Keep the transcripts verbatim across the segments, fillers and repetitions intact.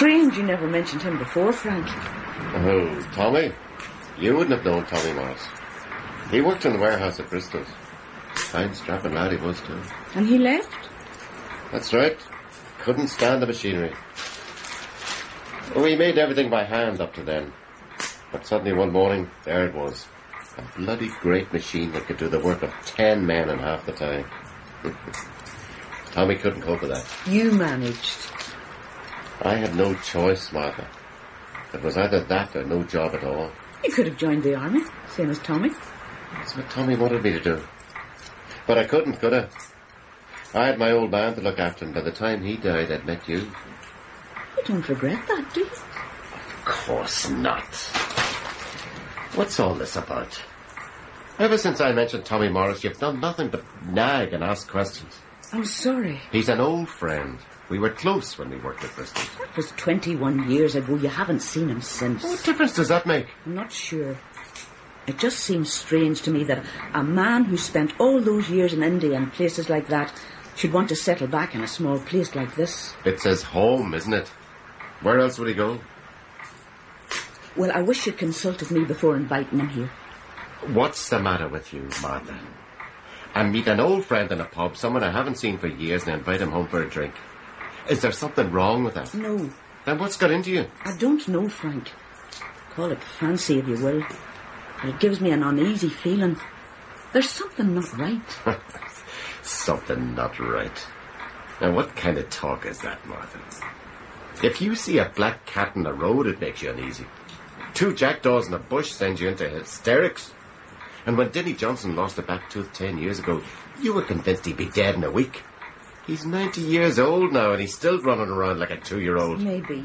Strange you never mentioned him before, Frank. Oh, Tommy? You wouldn't have known Tommy Morris. He worked in the warehouse at Bristol's. Fine strapping lad he was too. And he left? That's right. Couldn't stand the machinery. Oh, he made everything by hand up to then. But suddenly one morning, there it was. A bloody great machine that could do the work of ten men in half the time. Tommy couldn't cope with that. You managed. I had no choice, Martha. It was either that or no job at all. You could have joined the army, same as Tommy. That's what Tommy wanted me to do. But I couldn't, could I? I had my old man to look after, and by the time he died, I'd met you. You don't regret that, do you? Of course not. What's all this about? Ever since I mentioned Tommy Morris, you've done nothing but nag and ask questions. I'm sorry. He's an old friend. We were close when we worked at Bristol. That was twenty-one years ago. You haven't seen him since. What difference does that make? I'm not sure. It just seems strange to me that a man who spent all those years in India and places like that should want to settle back in a small place like this. It's his home, isn't it? Where else would he go? Well, I wish you'd consulted me before inviting him here. What's the matter with you, Martha? I meet an old friend in a pub, someone I haven't seen for years, and I invite him home for a drink. Is there something wrong with that? No. Then what's got into you? I don't know, Frank. Call it fancy if you will. But it gives me an uneasy feeling. There's something not right. Something not right. Now, what kind of talk is that, Martha? If you see a black cat in the road, it makes you uneasy. Two jackdaws in a bush send you into hysterics. And when Denny Johnson lost a back tooth ten years ago, you were convinced he'd be dead in a week. He's ninety years old now, and he's still running around like a two-year-old. Maybe.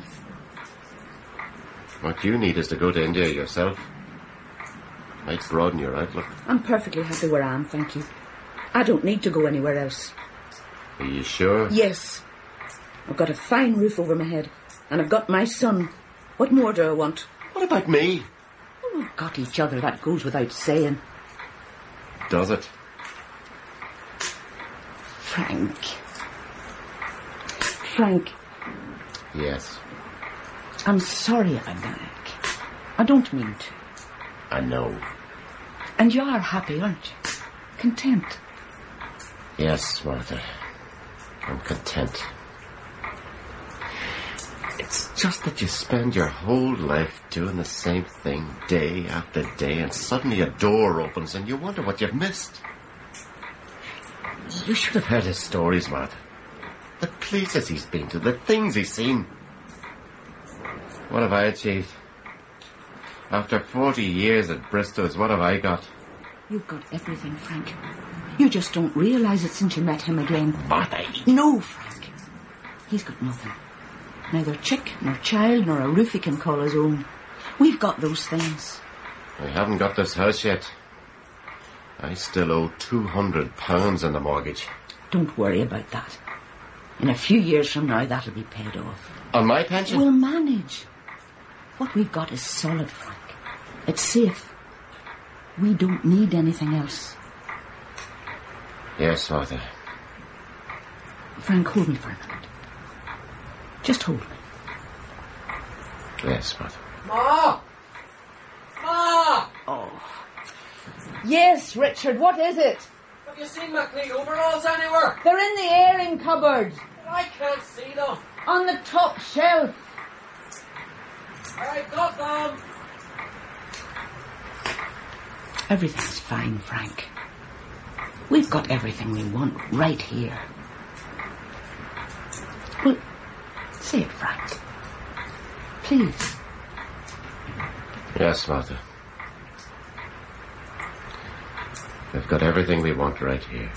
What you need is to go to India yourself. Might broaden your outlook. I'm perfectly happy where I am, thank you. I don't need to go anywhere else. Are you sure? Yes. I've got a fine roof over my head, and I've got my son. What more do I want? What about me? Oh, we've got each other, that goes without saying. Does it? Frank. Frank. Yes. I'm sorry if I'm nag. I don't mean to. I know. And you are happy, aren't you? Content. Yes, Martha. I'm content. It's just that you spend your whole life doing the same thing day after day, and suddenly a door opens and you wonder what you've missed. You should have heard his stories, Martha. The places he's been to, the things he's seen. What have I achieved? After forty years at Bristol's, what have I got? You've got everything, Frank. You just don't realise it since you met him again. Martha! No, Frank. He's got nothing. Neither chick, nor child, nor a roof he can call his own. We've got those things. I haven't got this house yet. I still owe two hundred pounds on the mortgage. Don't worry about that. In a few years from now, that'll be paid off. On my pension? We'll manage. What we've got is solid, Frank. It's safe. We don't need anything else. Yes, Martha. Frank, hold me for a minute. Just hold me. Yes, Martha. Ma! Ma! Oh. Yes, Richard, what is it? Have you seen my clean overalls anywhere? They're in the airing cupboard. I can't see them. On the top shelf. I got them. Everything's fine, Frank. We've got everything we want right here. Well, say it, Frank. Please. Yes, Martha. We've got everything we want right here.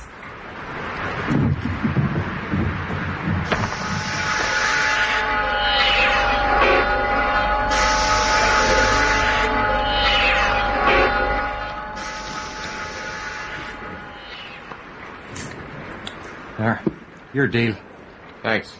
There. Your deal. Thanks.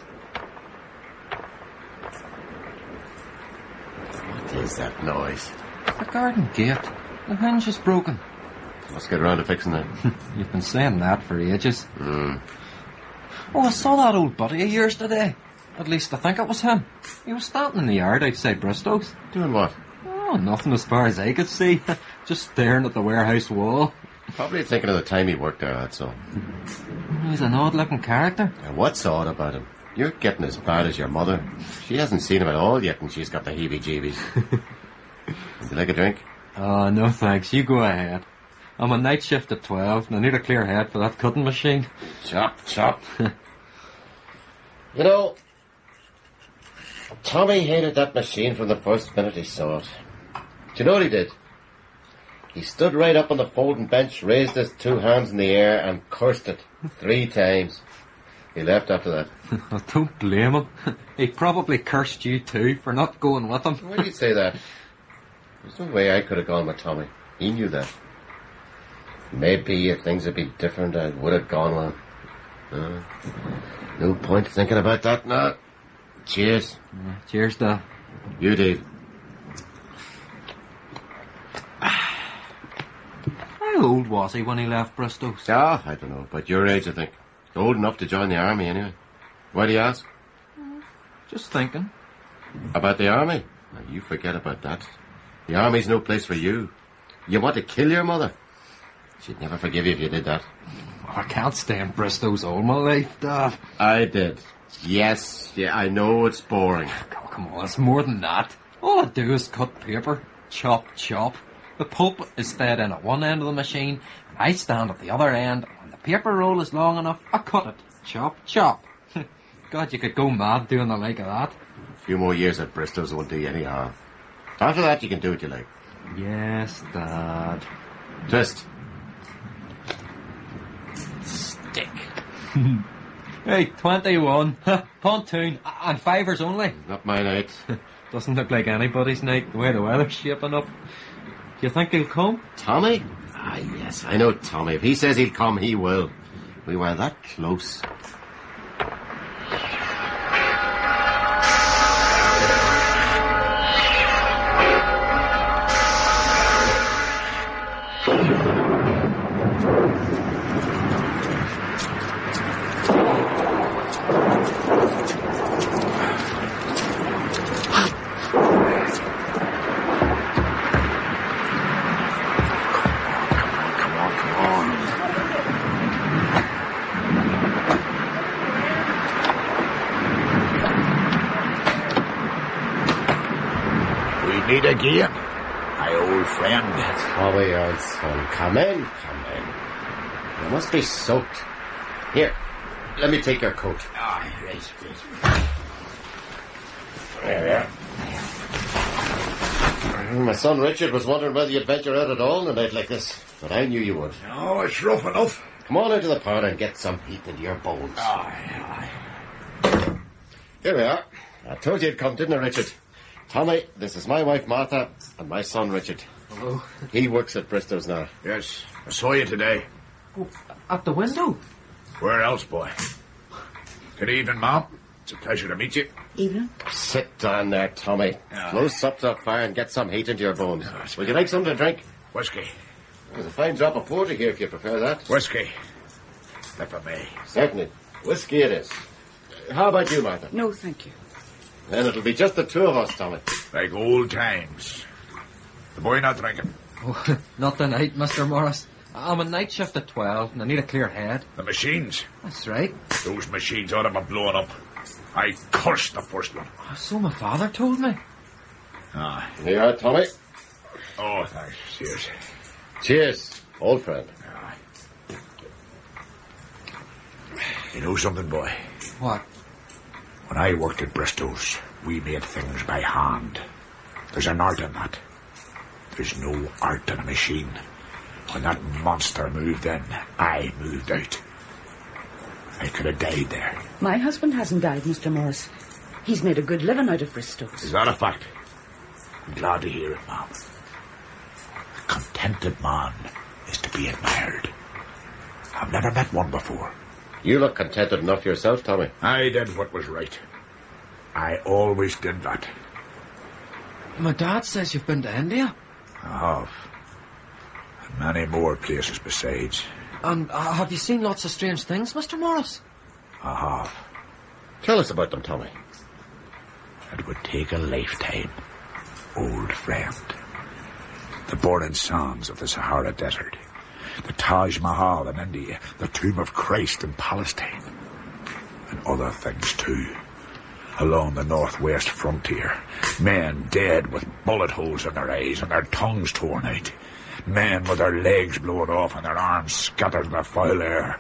What is that noise? The garden gate. The hinge is broken. Let's get around to fixing that. You've been saying that for ages. Mm. Oh, I saw that old buddy of yours today. At least I think it was him. He was standing in the yard outside Bristow's. Doing what? Oh, nothing as far as I could see. Just staring at the warehouse wall. Probably thinking of the time he worked there, that's all. He's an odd-looking character. Now, what's odd about him? You're getting as bad as your mother. She hasn't seen him at all yet, and she's got the heebie-jeebies. Would you like a drink? Oh, no thanks. You go ahead. I'm on night shift at twelve, and I need a clear head for that cutting machine. Chop, chop. You know, Tommy hated that machine from the first minute he saw it. Do you know what he did? He stood right up on the folding bench, raised his two hands in the air, and cursed it three times. He left after that. I don't blame him. He probably cursed you too for not going with him. Why do you say that? There's no way I could have gone with Tommy. He knew that. Maybe if things had been different, I would have gone with him. Uh, no point thinking about that now. Cheers. Uh, cheers, Dad. You did. How old was he when he left Bristow's? Ah, I don't know. About your age, I think. Old enough to join the army, anyway. Why do you ask? Just thinking. About the army? Now, you forget about that. The army's no place for you. You want to kill your mother? She'd never forgive you if you did that. I can't stay in Bristow's all my life, Dad. I did. Yes, yeah, I know it's boring. Oh, come on, it's more than that. All I do is cut paper. Chop, chop. The pulp is fed in at one end of the machine, and I stand at the other end. When the paper roll is long enough, I cut it. Chop, chop. God, you could go mad doing the like of that. A few more years at Bristow's won't do you any harm. After that, you can do what you like. Yes, Dad. Twist. Stick. Hey, twenty-one. Pontoon. And fivers only. Not my night. Doesn't look like anybody's night, the way the weather's shaping up. Do you think he'll come? Tommy? Ah, yes, I know Tommy. If he says he'll come, he will. We were that close. Meet again, my old friend. Tommy, old son, come in, come in. You must be soaked. Here, let me take your coat. Ah, oh, right, right. There we are. My son Richard was wondering whether you'd venture out at all on a night like this, but I knew you would. Oh, it's rough enough. Come on into the parlour and get some heat into your bones. Aye, aye. Here we are. I told you you'd come, didn't I, Richard? Tommy, this is my wife Martha and my son Richard. Hello. He works at Bristow's now. Yes, I saw you today. Oh, at the window? Where else, boy? Good evening, Mom. It's a pleasure to meet you. Evening. Sit down there, Tommy. Yeah. Blow sup that fire and get some heat into your bones. Would you like something to drink? Whiskey. There's a fine drop of porter here if you prefer that. Whiskey. If I may. Certainly. Whiskey it is. How about you, Martha? No, thank you. Then it'll be just the two of us, Tommy. Like old times. The boy not drinking. Oh, not tonight, Mister Morris. I'm on night shift at twelve, and I need a clear head. The machines. That's right. Those machines ought to be blowing up. I cursed the first one. Oh, so my father told me. Ah. Here you are, Tommy. Oh, thanks. Cheers. Cheers, old friend. Ah. You know something, boy? What? When I worked at Bristow's, we made things by hand. There's an art in that. There's no art in a machine. When that monster moved in, I moved out. I could have died there. My husband hasn't died, Mister Morris. He's made a good living out of Bristow's. Is that a fact? I'm glad to hear it, Mom. A contented man is to be admired. I've never met one before. You look contented enough yourself, Tommy. I did what was right. I always did that. My dad says you've been to India. I have. And many more places besides. And uh, have you seen lots of strange things, Mister Morris? I have. Tell us about them, Tommy. It would take a lifetime, old friend. The burning sands of the Sahara Desert, the Taj Mahal in India, the Tomb of Christ in Palestine, and other things too. Along the northwest frontier, men dead with bullet holes in their eyes and their tongues torn out. Men with their legs blown off and their arms scattered in the foul air.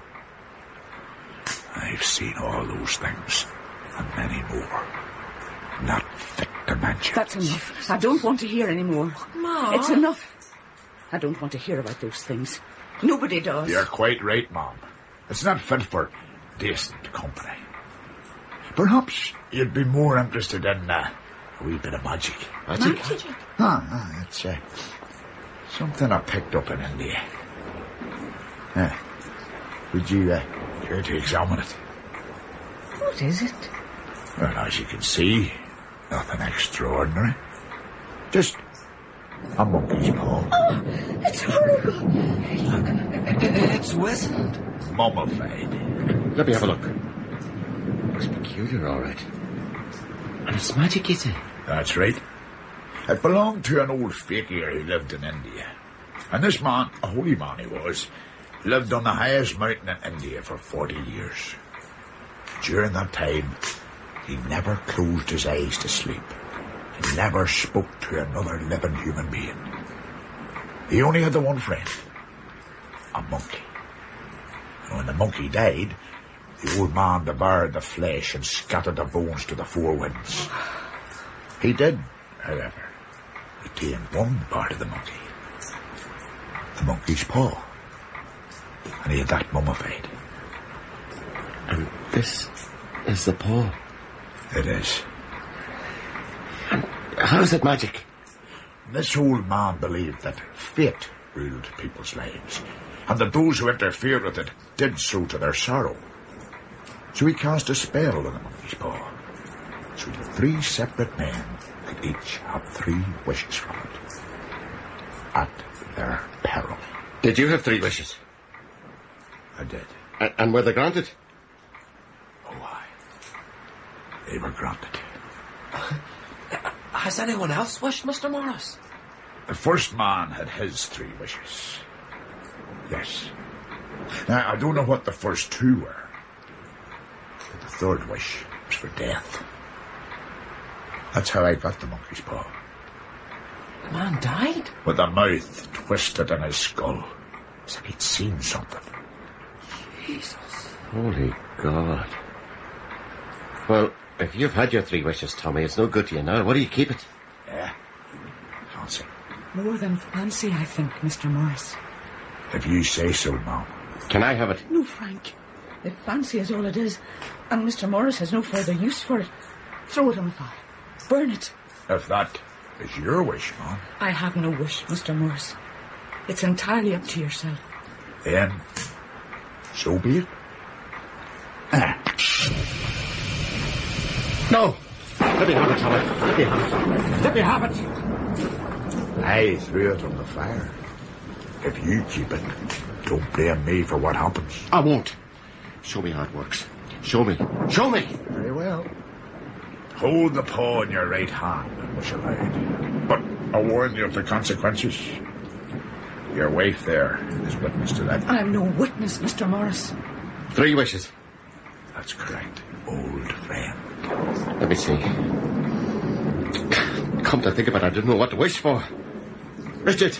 I've seen all those things, and many more. Not fit to mention. That's enough. I don't want to hear any more. Ma. It's enough. I don't want to hear about those things. Nobody does. You're quite right, Mom. It's not fit for decent company. Perhaps you'd be more interested in uh, a wee bit of magic. Magic? Magic? Ah, ah, it's uh, something I picked up in India. Uh, would you uh, care to examine it? What is it? Well, as you can see, nothing extraordinary. Just a monkey's paw. Oh, it's horrible. It's wizened. Mummified. Let me have a look. Looks peculiar, all right. And it's magic, you say? That's right. It belonged to an old fakir who lived in India. And this man, a holy man he was, lived on the highest mountain in India for forty years. During that time, he never closed his eyes to sleep. He never spoke to another living human being. He only had the one friend, a monkey. And when the monkey died, the old man devoured the flesh and scattered the bones to the four winds. He did, however, retain one part of the monkey. The monkey's paw. And he had that mummified. And this is the paw. It is. How is it magic? This old man believed that fate ruled people's lives, and that those who interfered with it did so to their sorrow. So he cast a spell on the monkey's paw, so that three separate men could each have three wishes from it, at their peril. Did you have three wishes? I did. A- and were they granted? Oh, aye. They were granted. Has anyone else wished, Mister Morris? The first man had his three wishes. Yes. Now, I don't know what the first two were. But the third wish was for death. That's how I got the monkey's paw. The man died? With a mouth twisted in his skull, as if he'd seen something. Jesus. Holy God. Well, if you've had your three wishes, Tommy, it's no good to you now. What do you keep it? Yeah. Fancy. More than fancy, I think, Mister Morris. If you say so, Mom. Can I have it? No, Frank. If fancy is all it is, and Mister Morris has no further use for it, throw it on the fire. Burn it. If that is your wish, Mom, I have no wish, Mister Morris. It's entirely up to yourself. then so be it. Ah. No! Let me have it, Tommy. Let me have it. Let me have it. I threw it on the fire. If you keep it, don't blame me for what happens. I won't. Show me how it works. Show me. Show me. Very well. Hold the paw in your right hand and wish aloud. But I warn you of the consequences. Your wife there is witness to that. I'm no witness, Mister Morris. Three wishes. That's correct, old friend. Let me see. Come to think of it, I didn't know what to wish for. Richard.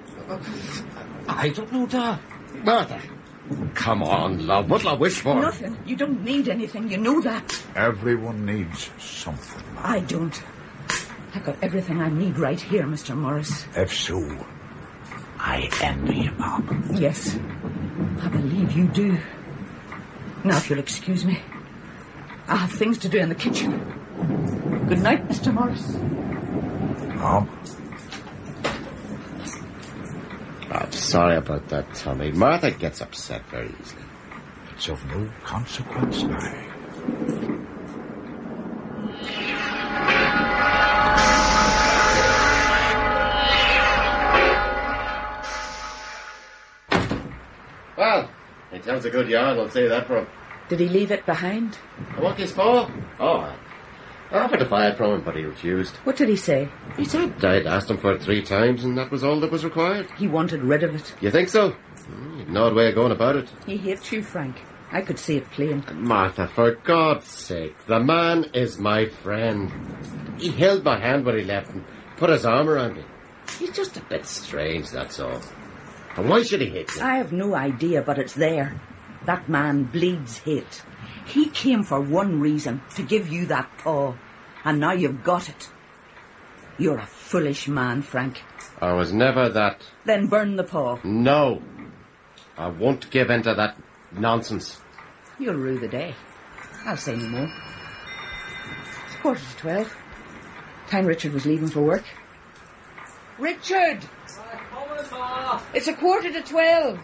I don't know, Dad. Martha. Come on, love. What'll I wish for? Nothing. You don't need anything. You know that. Everyone needs something, Mom. I don't. I've got everything I need right here, Mister Morris. If so, I envy you, Mom. Yes. I believe you do. Now, if you'll excuse me, I have things to do in the kitchen. Good night, Mister Morris. Mom? I'm sorry about that, Tommy. Martha gets upset very easily. It's of no consequence now. Well, he tells a good yarn, I'll say that for him. Did he leave it behind? A monkey's paw? Oh, I I offered to buy it from him, but he refused. What did he say? He said I'd asked him for it three times, and that was all that was required. He wanted rid of it. You think so? Mm, you've an odd way of going about it. He hates you, Frank. I could see it plain. Martha, for God's sake, the man is my friend. He held my hand when he left and put his arm around me. He's just a bit strange, that's all. And why should he hate me? I have no idea, but it's there. That man bleeds hate. He came for one reason, to give you that paw. And now you've got it. You're a foolish man, Frank. I was never that. Then burn the paw. No. I won't give in to that nonsense. You'll rue the day. I'll say no more. It's quarter to twelve. Time Richard was leaving for work. Richard! I'm coming, Ma. It's a quarter to twelve.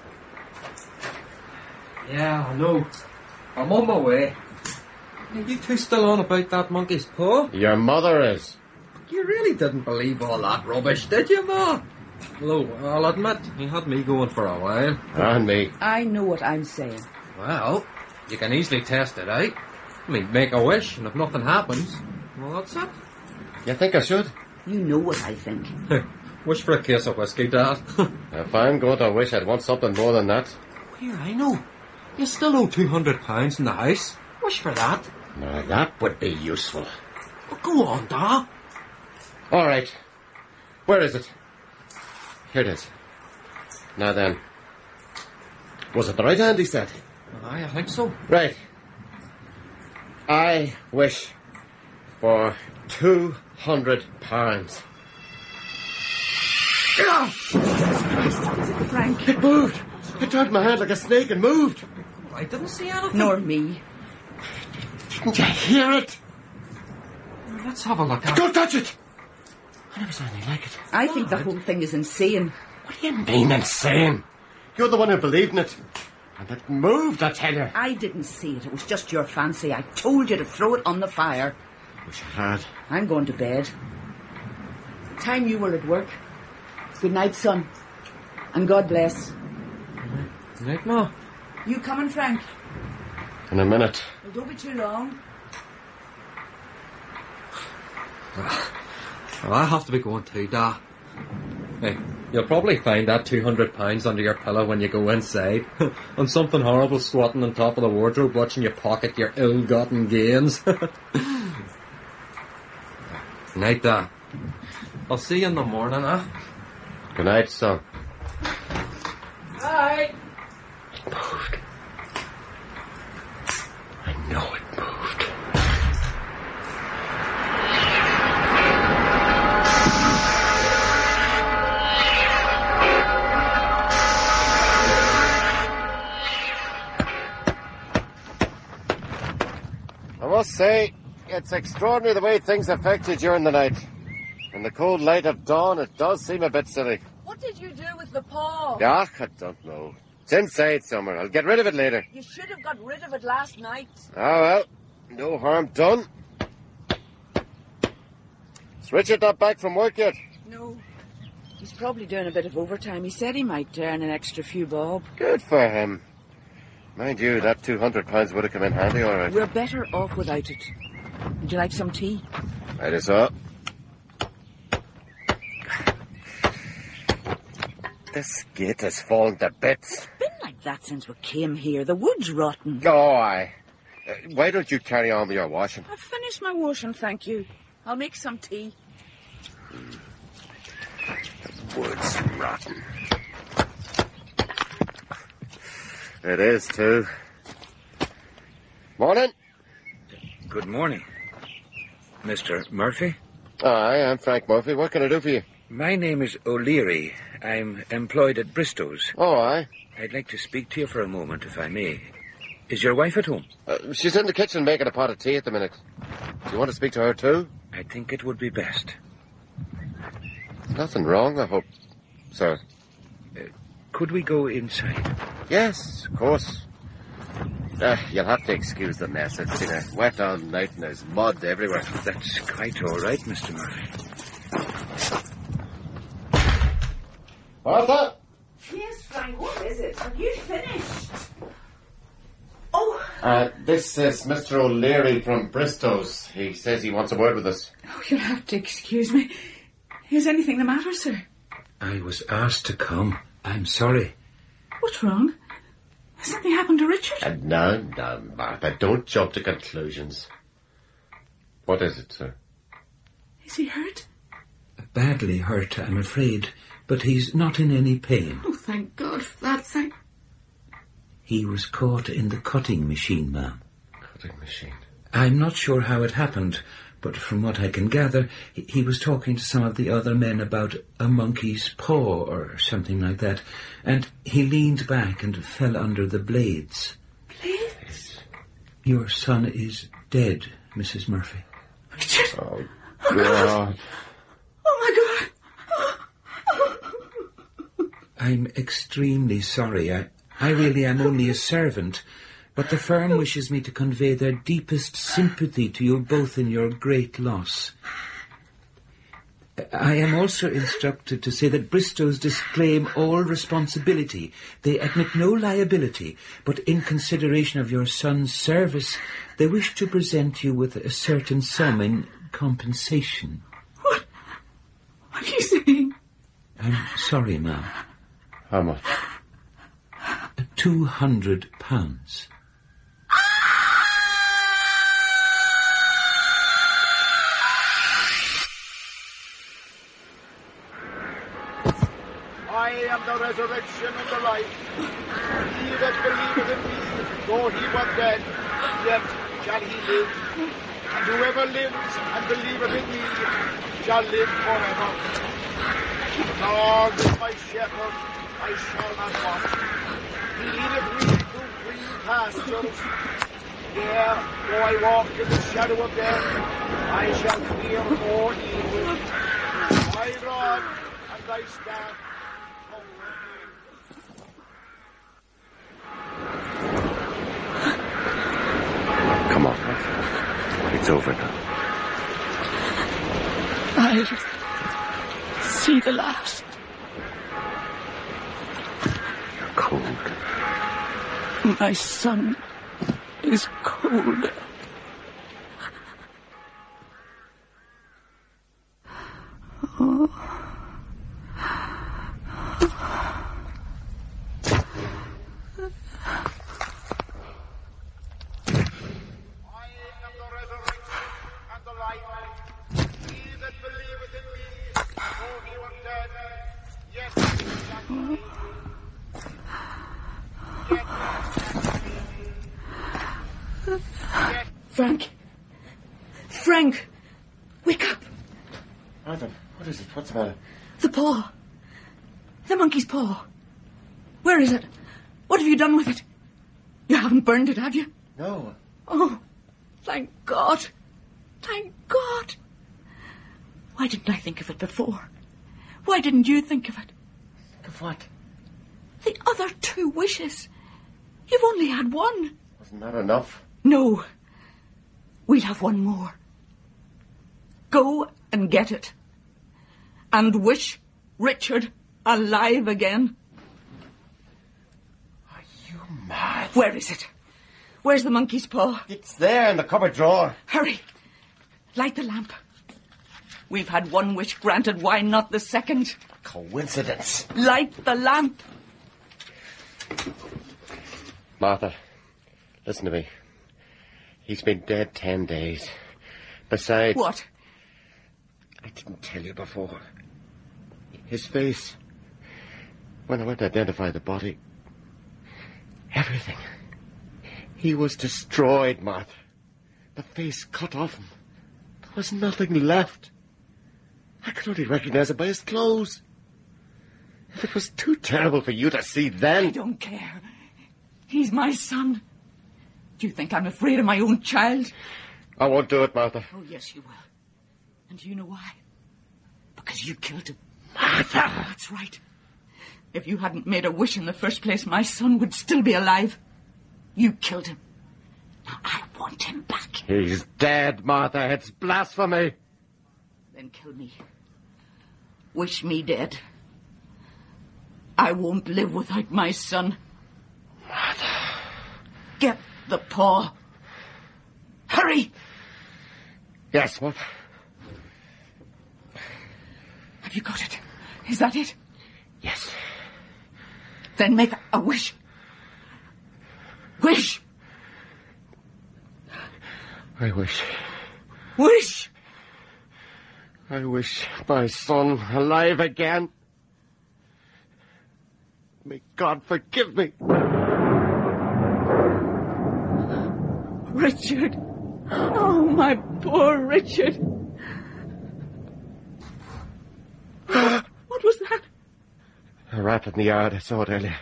Yeah, I know. I'm on my way. Are you two still on about that monkey's paw? Your mother is. You really didn't believe all that rubbish, did you, Ma? Although, I'll admit, he had me going for a while. And me. I know what I'm saying. Well, you can easily test it out. I mean, make a wish, and if nothing happens, well, that's it. You think I should? You know what I think. Wish for a case of whiskey, Dad. If I'm going to wish, I'd want something more than that. Here, I know. You still owe two hundred pounds in the house. Wish for that. Now, that would be useful. Well, go on, Dad. All right. Where is it? Here it is. Now then. Was it the right hand he said? Aye, I think so. Right. I wish for two hundred pounds. Frank. It moved. It turned my hand like a snake and moved. I didn't see anything. Nor me. Didn't you hear it? Let's have a look at it. Don't touch it. I never saw anything like it. I think the whole thing is insane. What do you mean insane? You're the one who believed in it. And it moved, I tell you. I didn't see it. It was just your fancy. I told you to throw it on the fire. Wish I had. I'm going to bed. The time you were at work. Good night, son. And God bless. Good night, Ma. You coming, Frank? In a minute. Well, don't be too long. Well, I have to be going too, Dad. Hey, you'll probably find that two hundred pounds under your pillow when you go inside. And something horrible squatting on top of the wardrobe watching you pocket your ill-gotten gains. Night, Dad. I'll see you in the morning, huh? Good night, son. Hi. It moved. I know it moved. I must say, it's extraordinary the way things affect you during the night. In the cold light of dawn, it does seem a bit silly. What did you do with the paw? Ah, I don't know. It's inside somewhere. I'll get rid of it later. You should have got rid of it last night. Ah, well. No harm done. Is Richard not back from work yet? No. He's probably doing a bit of overtime. He said he might earn an extra few bob. Good for him. Mind you, that two hundred pounds would have come in handy, all right. We're better off without it. Would you like some tea? Right, so. This gate has fallen to bits. It's been like that since we came here. The wood's rotten. Oh, aye. Uh, why don't you carry on with your washing? I've finished my washing, thank you. I'll make some tea. The wood's rotten. It is, too. Morning. Good morning. Mister Murphy? Aye, I'm Frank Murphy. What can I do for you? My name is O'Leary. I'm employed at Bristow's. Oh, aye. I'd like to speak to you for a moment, if I may. Is your wife at home? Uh, she's in the kitchen making a pot of tea at the minute. Do you want to speak to her, too? I think it would be best. Nothing wrong, I hope, sir. Uh, could we go inside? Yes, of course. Uh, you'll have to excuse the mess. It's been a wet on night and there's mud everywhere. That's quite all right, Mister Murphy. Martha? Yes, Frank, what is it? Have you finished? Oh, Uh, this is Mister O'Leary from Bristow's. He says he wants a word with us. Oh, you'll have to excuse me. Is anything the matter, sir? I was asked to come. I'm sorry. What's wrong? Has something happened to Richard? Uh, no, no, Martha, don't jump to conclusions. What is it, sir? Is he hurt? Badly hurt, I'm afraid, but he's not in any pain. Oh, thank God for that, thank... He was caught in the cutting machine, ma'am. Cutting machine? I'm not sure how it happened, but from what I can gather, he, he was talking to some of the other men about a monkey's paw or something like that, and he leaned back and fell under the blades. Blades? Your son is dead, Missus Murphy. Richard! Oh, God. Oh, my God! I'm extremely sorry. I, I really am only a servant, but the firm wishes me to convey their deepest sympathy to you both in your great loss. I am also instructed to say that Bristow's disclaim all responsibility. They admit no liability, but in consideration of your son's service, they wish to present you with a certain sum in compensation. What? What are you saying? I'm sorry, ma'am. How much? Two hundred pounds. I am the resurrection and the life. He that believeth in me, though he were dead, yet shall he live. And whoever lives and believeth in me shall live forever. The Lord is my shepherd, I shall not want. He leadeth me through green pastures. Yea, though I walk in the shadow of death, I shall fear no evil. Thy rod and thy staff comfort me. Come on. It's over now. I'll see the last. You're cold. My son is cold. Oh. Frank. Frank! Wake up! Martha, what is it? What's the matter? The paw. The monkey's paw. Where is it? What have you done with it? You haven't burned it, have you? No. Oh, thank God. Thank God. Why didn't I think of it before? Why didn't you think of it? Think of what? The other two wishes. You've only had one. Wasn't that enough? No. We'll have one more. Go and get it. And wish Richard alive again. Are you mad? Where is it? Where's the monkey's paw? It's there in the cupboard drawer. Hurry. Light the lamp. We've had one wish granted. Why not the second? Coincidence. Light the lamp. Martha, listen to me. He's been dead ten days. Besides... What? I didn't tell you before. His face. When I went to identify the body... Everything. He was destroyed, Martha. The face cut off him. There was nothing left. I could only recognize him by his clothes. If it was too terrible for you to see then... I don't care. He's my son. Do you think I'm afraid of my own child? I won't do it, Martha. Oh, yes, you will. And do you know why? Because you killed him. Martha! That's right. If you hadn't made a wish in the first place, my son would still be alive. You killed him. Now I want him back. He's dead, Martha. It's blasphemy. Then kill me. Wish me dead. I won't live without my son. Martha. Get the paw. Hurry! Yes, what? Have you got it? Is that it? Yes. Then make a wish. Wish! I wish. Wish! I wish my son alive again. May God forgive me. Richard! Oh, my poor Richard! What was that? A rat in the yard, I saw it earlier.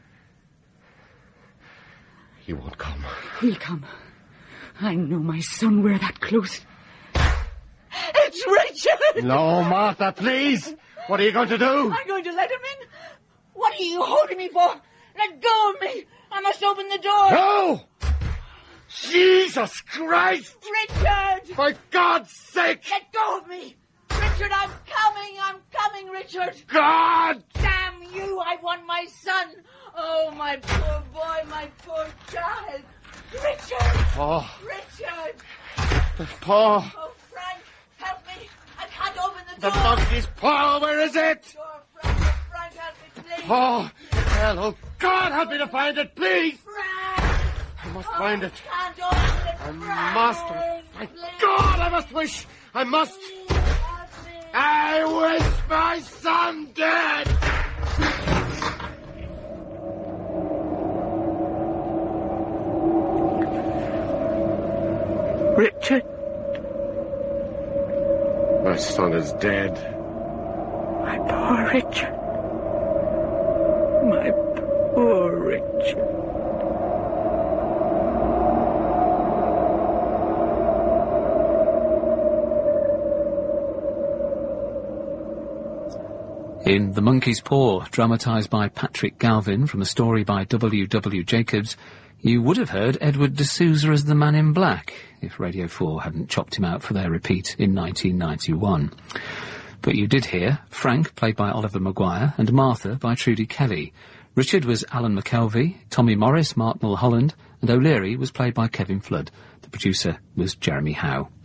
He won't come. He'll come. I know my son were that close. It's Richard! No, Martha, please! What are you going to do? I'm going to let him in. What are you holding me for? Let go of me. I must open the door. No! Jesus Christ! Richard! For God's sake! Let go of me. Richard, I'm coming. I'm coming, Richard. God! Damn you. I want my son. Oh, my poor boy, my poor child. Richard! Oh. Richard! The paw. Oh, Frank, help me. I can't open the The door. monkey's paw, where is it? Door, Frank, Frank, help me, please. Oh, well, oh, God, help me to find it, please! Frank! I must Oh, find it. I can't open it, I Frank. must. My Please. God, I must wish. I must. Please help me. I wish my son dead. Richard, My son is dead. my poor Richard. My poor Richard. In The Monkey's Paw, dramatised by Patrick Galvin from a story by W W Jacobs, you would have heard Edward de Souza as the Man in Black, if Radio four hadn't chopped him out for their repeat in nineteen ninety-one. But you did hear Frank, played by Oliver Maguire, and Martha by Trudy Kelly. Richard was Alan McKelvey, Tommy Morris, Mark Mulholland, and O'Leary was played by Kevin Flood. The producer was Jeremy Howe.